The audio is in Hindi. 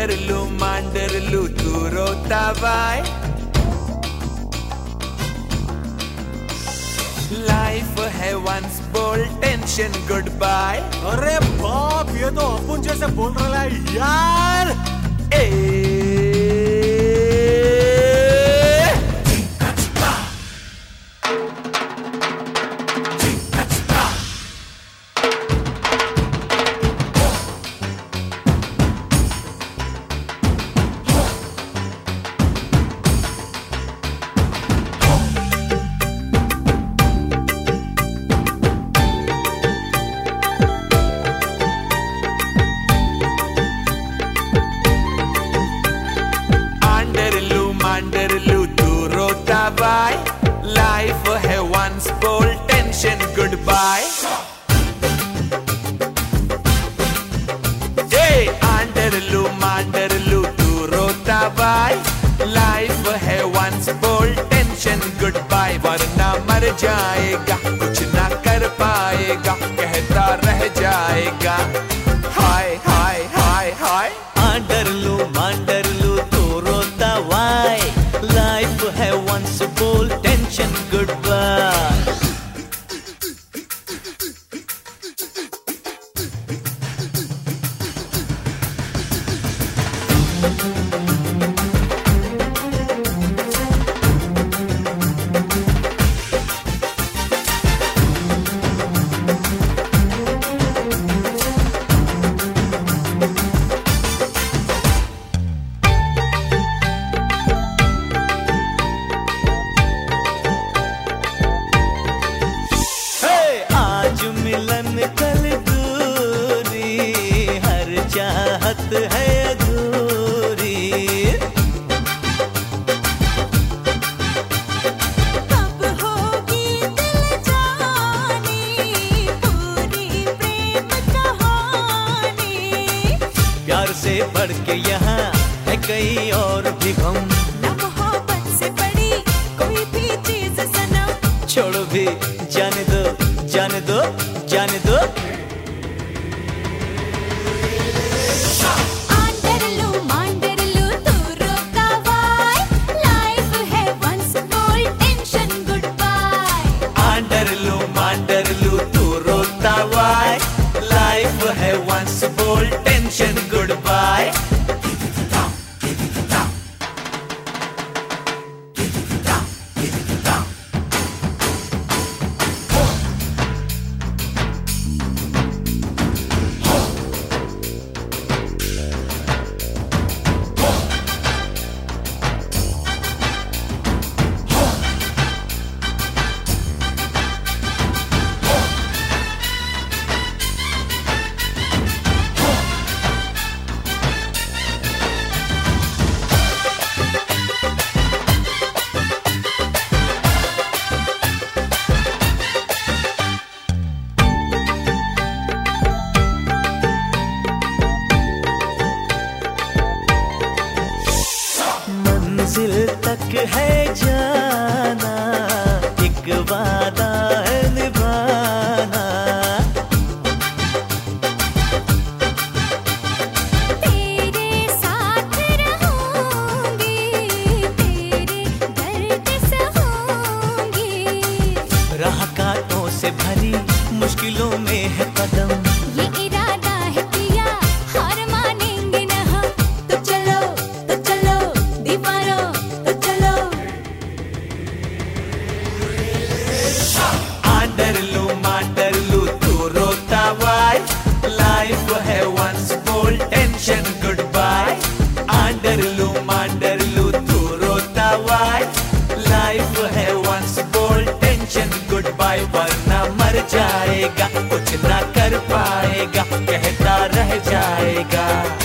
मांडरलू तू रोता बाय। लाइफ है वंस बोल टेंशन गुड बाय। अरे बाप, ये तो अपन जैसे बोल रहा है यार। मांडरलू तू रोता बाय। लाइफ है वंस बोल टेंशन गुड बाय। मांडरलू तू रोता बाय। लाइफ है वंस बोल टेंशन गुड बाय। वरना मर जाएगा, कुछ ना कर पाएगा, कहता रह जाएगा हाय हाय हाय हाय। मांडरलू तू रोता वाय। लाइफ है वंस बोल टेंशन गुड बाय। मिलन कल दूरी, हर चाहत है अधूरी। कब होगी दिल जानी, पूरी प्रेम कहानी। प्यार से बढ़ के यहाँ है कई और भी गम। न मोहब्बत से बड़ी कोई भी चीज सनम। छोड़ो भी जाने दो, जाने दो, जाने दो। मांडरलू तू रोता बाय। लाइफ है वंस बोल टेंशन गुड बाय। मांडरलू तू रोता बाय। लाइफ है वंस बोल टेंशन गुड बाय। मंजिल तक है जाना, एक वादा है निभाना। तेरे साथ रहूंगी, तेरे दर्द सहूंगी। राह कांटों से भरी मुश्किलों में है कदम। ये इरादा है किया, हार मानेंगे न हम। तो चलो दीवारों, तो चलो। मांडरलू तू रोता बाय। लाइफ है वंस बोल टेंशन गुड बाय। मांडरलू तू रोता बाय। लाइफ है वंस बोल टेंशन गुड बाय। वरना मर जाएगा, कुछ ना कर पाएगा, कहता रह जाएगा।